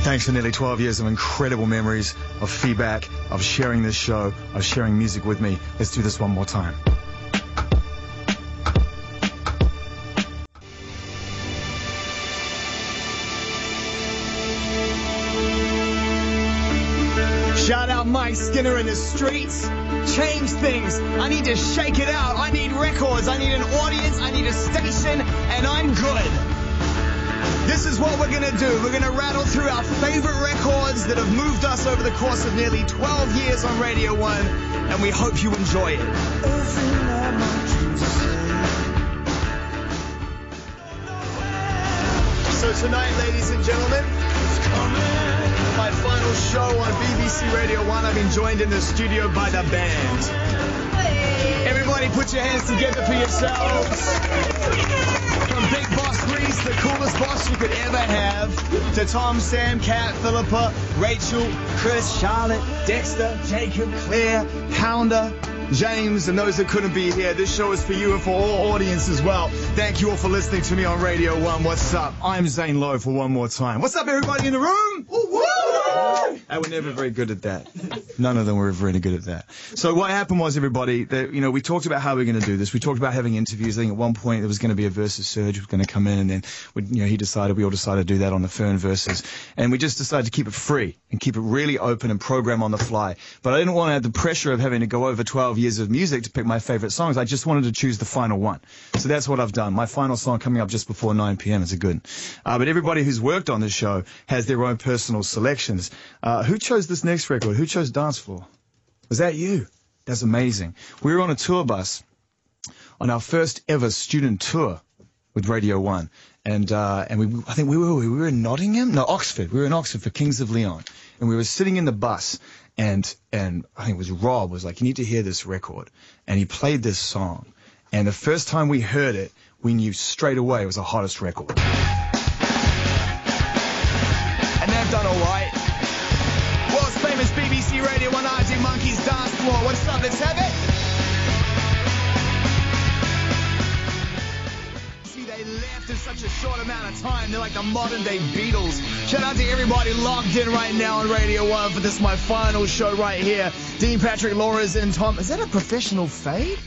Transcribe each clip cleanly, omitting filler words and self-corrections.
Thanks for nearly 12 years of incredible memories, of feedback, of sharing this show, of sharing music with me. Let's do this one more time. Shout out Mike Skinner in the streets. Change things. I need to shake it out. I need records. I need an audience. I need a station. And I'm good. This is what we're going to do. We're going to rattle through our favorite records that have moved us over the course of nearly 12 years on Radio 1. And we hope you enjoy it. So tonight, ladies and gentlemen, my final show on BBC Radio 1, I've been joined in the studio by the band. Everybody put your hands together for yourselves. From Big Boss Reese, the coolest boss you could ever have, to Tom, Sam, Kat, Philippa, Rachel, Chris, Charlotte, Dexter, Jacob, Claire, Pounder, James, and those that couldn't be here. This show is for you and for all audience as well. Thank you all for listening to me on Radio 1. What's up? I'm Zane Lowe for one more time. What's up, everybody in the room? Woo-woo! They were never very good at that. None of them were ever really good at that. So what happened was, everybody, that, you know, we talked about how we're going to do this. We talked about having interviews. I think at one point there was going to be a Versus Surge who was going to come in, and then we all decided to do that on the Fern Versus. And we just decided to keep it free and keep it really open and program on the fly. But I didn't want to have the pressure of having to go over 12 years of music to pick my favorite songs. I just wanted to choose the final one. So that's what I've done. My final song coming up just before 9 p.m. is a good. But everybody who's worked on this show has their own personal selections. Who chose this next record? Who chose Dance Floor? Was that you? That's amazing. We were on a tour bus on our first ever student tour with Radio 1. And I think we were in Nottingham? No, Oxford. We were in Oxford for Kings of Leon. And we were sitting in the bus, and I think it was Rob was like, you need to hear this record. And he played this song. And the first time we heard it, we knew straight away it was the hottest record. And they've done all right. World's famous BBC Radio 1 Arctic Monkeys Dance Floor. What's up? Let's have it. See, they left in such a short amount of time. They're like the modern day Beatles. Shout out to everybody locked in right now on Radio 1 for this, my final show right here. Dean Patrick, Laura's and Tom. Is that a professional fade?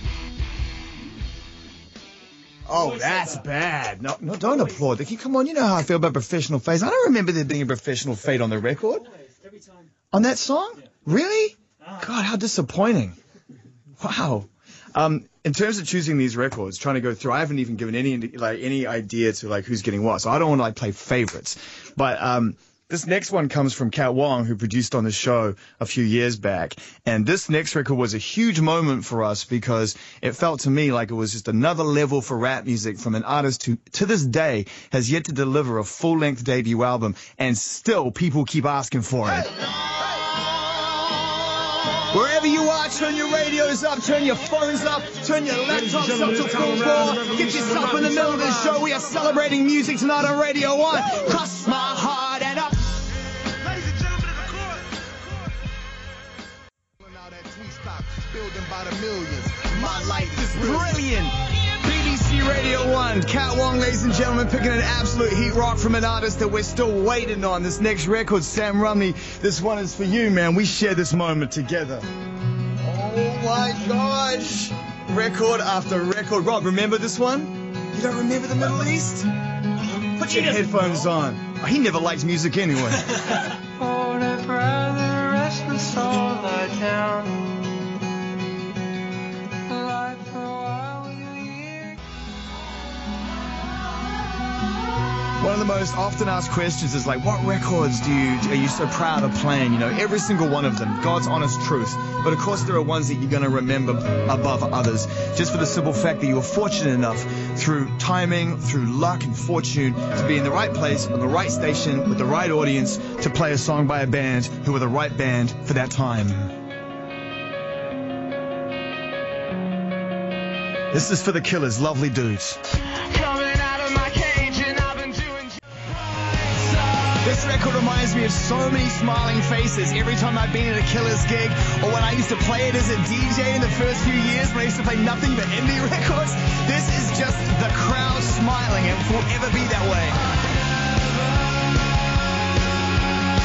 Oh, that's bad. No, don't applaud. Come on, you know how I feel about professional fades. I don't remember there being a professional fade on the record. Every time. On that song? Yeah. Really? God, how disappointing. Wow. In terms of choosing these records, trying to go through, I haven't even given any idea to who's getting what. So I don't want to play favorites. But this next one comes from Kat Wong, who produced on the show a few years back. And this next record was a huge moment for us because it felt to me like it was just another level for rap music from an artist who, to this day, has yet to deliver a full-length debut album, and still people keep asking for it. Wherever you are, turn your radios up, turn your phones up, turn your laptops up to full bore. Get yourself in the middle of the show. We are celebrating music tonight on Radio 1. Cross my heart and up. Ladies and gentlemen, building by the millions. My life is brilliant. BBC Radio 1. Kat Wong, ladies and gentlemen, picking an absolute heat rock from an artist that we're still waiting on. This next record, Sam Rumney. This one is for you, man. We share this moment together. Oh my gosh. Record after record. Rob, remember this one? You don't remember the Middle East? Put your headphones on. Oh, he never liked music anyway. One of the most often asked questions is what records are you so proud of playing? You know, every single one of them, God's honest truth. But of course there are ones that you're going to remember above others, just for the simple fact that you were fortunate enough through timing, through luck and fortune, to be in the right place, on the right station, with the right audience, to play a song by a band who were the right band for that time. This is for the Killers, lovely dudes. This record reminds me of so many smiling faces every time I've been at a Killers gig, or when I used to play it as a DJ in the first few years when I used to play nothing but indie records. This is just the crowd smiling, and will forever be that way.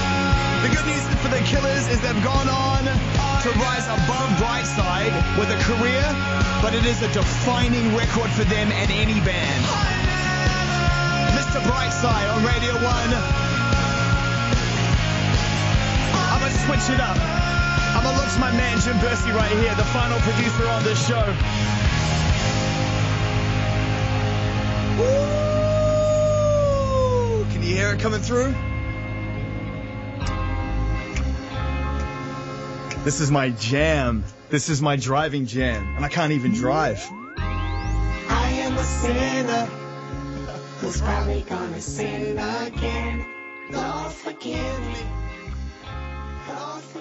The good news for the Killers is they've gone on to rise above Brightside with a career, but it is a defining record for them and any band. Mr. Brightside on Radio 1. I'm going to switch it up. I'm going to look to my man Jim Bursey right here, the final producer on this show. Woo! Can you hear it coming through? This is my jam. This is my driving jam. And I can't even drive. I am a sinner who's probably gonna sin again. Lord, forgive me. Lord, forgive me.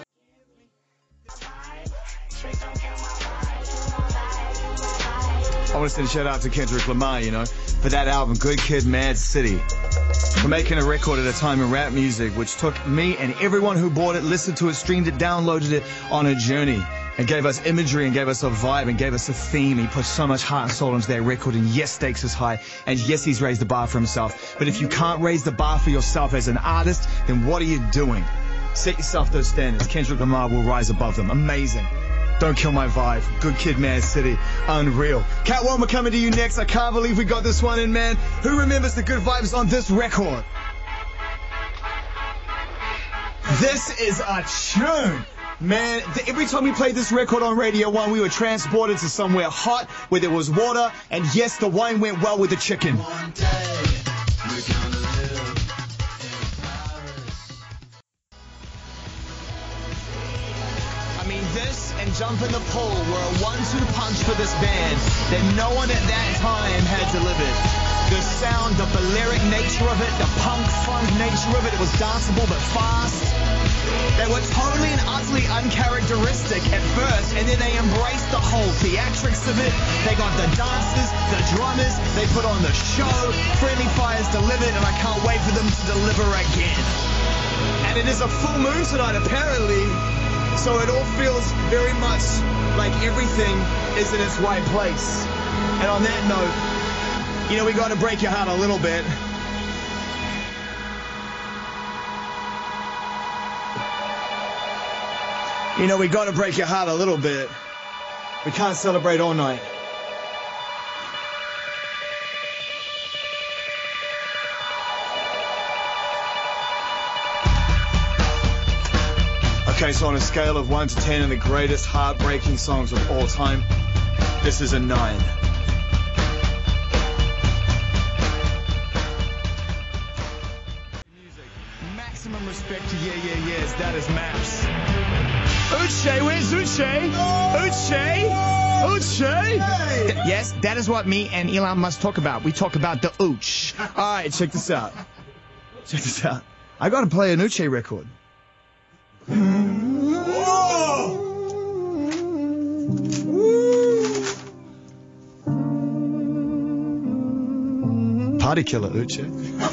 I want to send a shout out to Kendrick Lamar, you know, for that album, Good Kid, Mad City. For making a record at a time in rap music, which took me and everyone who bought it, listened to it, streamed it, downloaded it on a journey. And gave us imagery and gave us a vibe and gave us a theme. He put so much heart and soul into that record, and yes, stakes is high, and yes, he's raised the bar for himself. But if you can't raise the bar for yourself as an artist, then what are you doing? Set yourself those standards. Kendrick Lamar will rise above them. Amazing. Don't kill my vibe. Good Kid, Mad City. Unreal. Catwoman coming to you next. I can't believe we got this one in, man. Who remembers the good vibes on this record? This is a tune. Man, every time we played this record on Radio 1, we were transported to somewhere hot where there was water, and yes, the wine went well with the chicken. One day, we're gonna live in Paris. I mean, this and Jump in the Pool were a 1-2 punch for this band that no one at that time had delivered. The sound, the Balearic nature of it, the punk funk nature of it, it was danceable but fast. They were totally and utterly uncharacteristic at first, and then they embraced the whole theatrics of it. They got the dancers, the drummers, they put on the show. Friendly Fire's delivered, and I can't wait for them to deliver again. And it is a full moon tonight, apparently, so it all feels very much like everything is in its right place. And on that note, you know, we got to break your heart a little bit. You know, we got to break your heart a little bit. We can't celebrate all night. Okay, so on a scale of 1 to 10 and the greatest heartbreaking songs of all time, this is a 9. Maximum respect to Yes, that is Maps. Uche, where's Uche? Uche? Uche? Yes, that is what me and Elon Musk talk about. We talk about the Ooch. All right, check this out. Check this out. I got to play an Uche record. Party killer, Uche.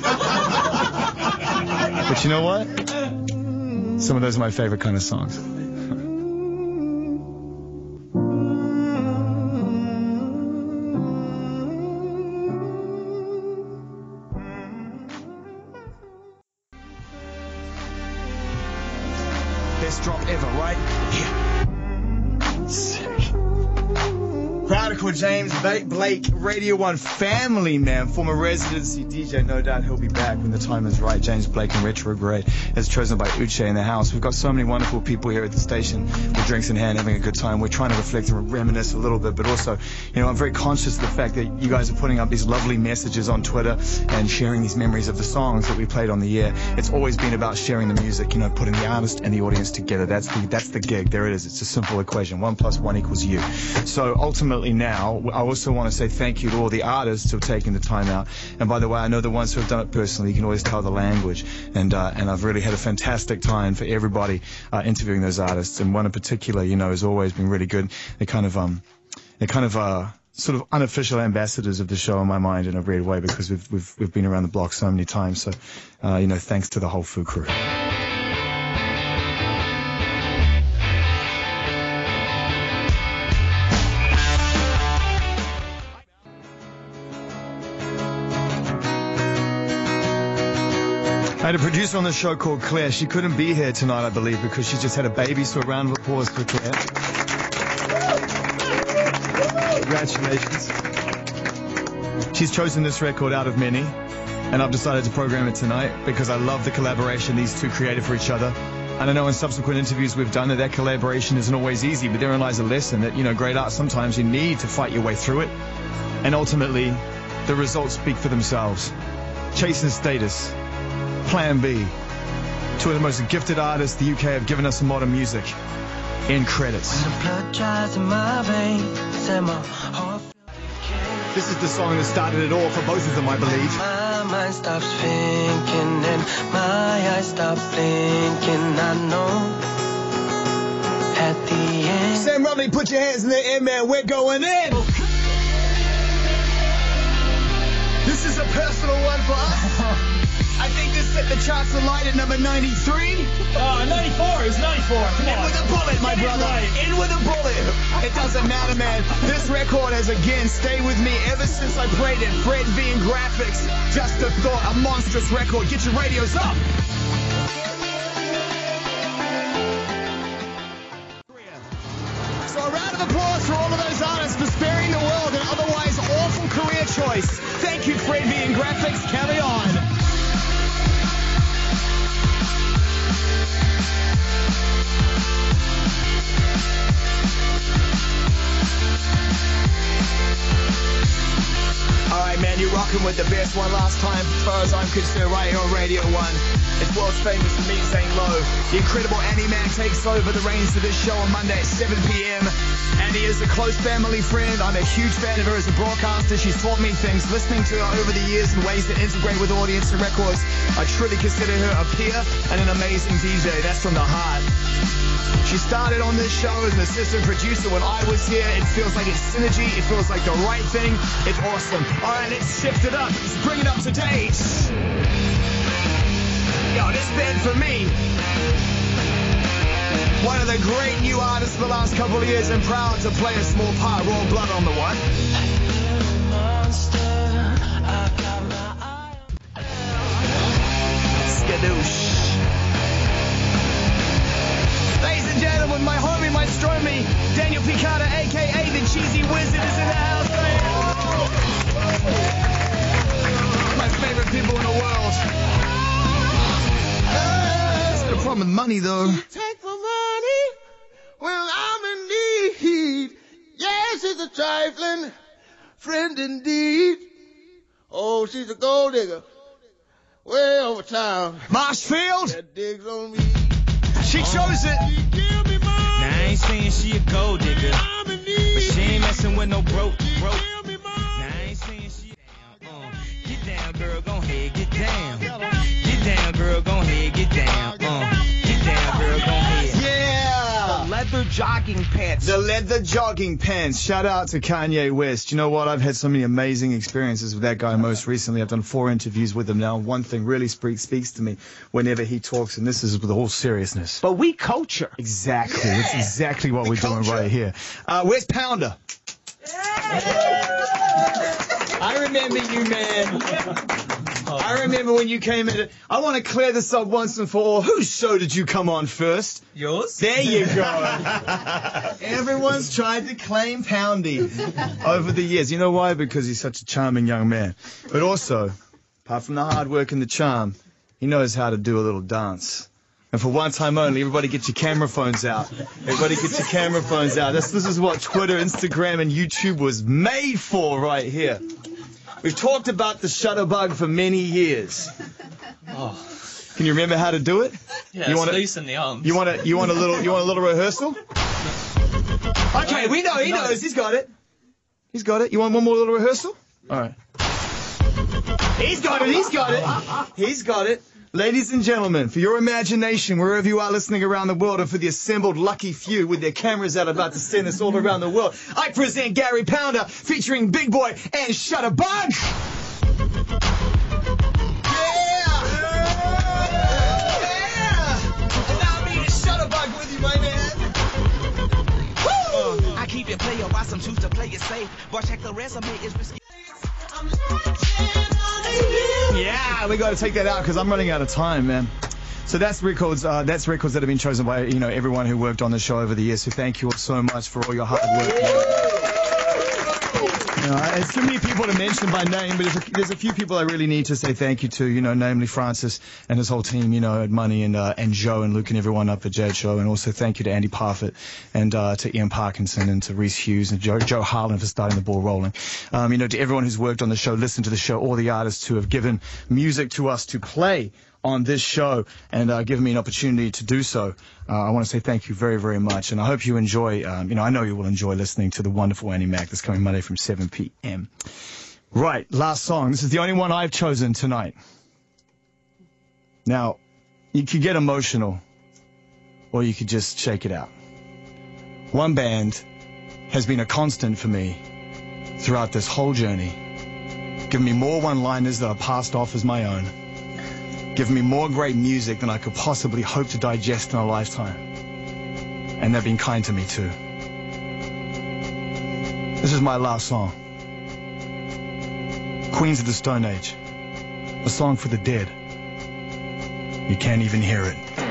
But you know what? Some of those are my favorite kind of songs. Best drop ever, right? Yeah. Sick. Radical James Blake, Radio 1 family, man. Former residency DJ, no doubt he'll be back when the time is right. James Blake in Retrograde, as chosen by Uche in the house. We've got so many wonderful people here at the station with drinks in hand, having a good time. We're trying to reflect and reminisce a little bit, but also, you know, I'm very conscious of the fact that you guys are putting up these lovely messages on Twitter and sharing these memories of the songs that we played on the air. It's always been about sharing the music, you know, putting the artist and the audience together. That's the gig. There it is. It's a simple equation. 1 + 1 = you. So ultimately now, I also want to say thank you to all the artists who have taken the time out. And by the way, I know the ones who have done it personally. You can always tell the language. And I've really had a fantastic time for everybody interviewing those artists. And one in particular, you know, has always been really good. They're kind of sort of unofficial ambassadors of the show in my mind in a weird way, because we've been around the block so many times. So, you know, thanks to the whole Foo crew. I had a producer on the show called Claire. She couldn't be here tonight, I believe, because she just had a baby, so a round of applause for Claire. Congratulations. She's chosen this record out of many, and I've decided to program it tonight because I love the collaboration these two created for each other. And I know in subsequent interviews we've done that collaboration isn't always easy, but therein lies a lesson that, you know, great art, sometimes you need to fight your way through it. And ultimately, the results speak for themselves. Chasing Status, Plan B, two of the most gifted artists the UK have given us in modern music. In credits. When the blood dries in my veins and my heart. This is the song that started it all for both of them, I believe. My mind stops thinking and my eyes stop blinking. I know at the end. Sam Romney, put your hands in the air, man. We're going in. This is a personal one for us. I think this set the charts alight at number 93. 94 is 94. Come In on. with a bullet, my brother. Right. In with a bullet. It doesn't matter, man. This record has again stayed with me ever since I played it. Fred V and Graphics. Just a thought, a monstrous record. Get your radios up. So a round of applause for all of those artists for sparing the world an otherwise awful career choice. Thank you, Fred V and Graphics. Carry on. Alright, man, you're rocking with the best one last time, as far as I'm concerned, right here on Radio 1. It's world's famous for me, Zane Lowe. The incredible Annie Man takes over the reins of this show on Monday at 7 p.m. Annie is a close family friend. I'm a huge fan of her as a broadcaster. She's taught me things, listening to her over the years in ways that integrate with audience and records. I truly consider her a peer and an amazing DJ. That's from the heart. She started on this show as an assistant producer when I was here. It feels like it's synergy. It feels like the right thing. It's awesome. All right, let's shift it up. Let's bring it up to date. Yo, this band for me, one of the great new artists of the last couple of years, and proud to play a small part. Raw Blood on the one. Skadoosh. Ladies and gentlemen, my homie, my stromie, Daniel Picata, a.k.a. the Cheesy Wizard, is in the house. My favorite people in the world. It's got a problem with money, though. Take my money when I'm in need. Yes, it's a trifling friend indeed. Oh, she's a gold digger way over town. Marshfield, That digs on me. she chose it. She give me money. Now, I ain't saying she a gold digger, I'm in but need. she ain't messing with no broke. She Now, give me money. I ain't saying she get down, girl, go ahead, get down. Get down, girl, go ahead, get down. Get down, girl, go ahead. Yeah. Leather jogging pants. The leather jogging pants. Shout out to Kanye West. You know what? I've had so many amazing experiences with that guy most recently. I've done 4 interviews with him now. One thing really speaks to me whenever he talks, and this is with all seriousness. But we culture. Exactly. That's exactly what we're doing right here. Where's Pounder? I remember you, man. I remember when you came in. I want to clear this up once and for all. Whose show did you come on first? Yours? There you go. Everyone's tried to claim Poundy over the years. You know why? Because he's such a charming young man. But also, apart from the hard work and the charm, he knows how to do a little dance. And for one time only, everybody get your camera phones out. Everybody get your camera phones out. This is what Twitter, Instagram, and YouTube was made for right here. We've talked about the Shutterbug for many years. Oh. Can you remember how to do it? Yeah, You it's wanna- loose in the arms. You want a little rehearsal? Okay, we know, he knows, he's got it. He's got it. You want one more little rehearsal? Alright. He's got it, he's got it. He's got it. Ladies and gentlemen, for your imagination, wherever you are listening around the world, and for the assembled lucky few with their cameras out about to send us all around the world, I present Gary Pounder featuring Big Boy and Shutterbug. I keep it player, why some choose to play it safe. But check the resume, it's risky. I'm Yeah, we got to take that out because I'm running out of time, man. So that's records that have been chosen by, you know, everyone who worked on the show over the years. So thank you all so much for all your hard work. You know, it's too many people to mention by name, but there's a few people I really need to say thank you to, you know, namely Francis and his whole team, you know, at Money and Joe and Luke and everyone up at Jade Show. And also thank you to Andy Parfitt and to Ian Parkinson and to Reese Hughes and Joe Harlan for starting the ball rolling. You know, to everyone who's worked on the show, listened to the show, all the artists who have given music to us to play on this show and given me an opportunity to do so. I want to say thank you very, very much. And I hope you enjoy, you know, I know you will enjoy listening to the wonderful Annie Mac that's coming Monday from 7 p.m. Right, last song. This is the only one I've chosen tonight. Now, you could get emotional or you could just shake it out. One band has been a constant for me throughout this whole journey. Giving me more one-liners that I passed off as my own. Given me more great music than I could possibly hope to digest in a lifetime. And they've been kind to me too. This is my last song. Queens of the Stone Age. A song for the dead. You can't even hear it.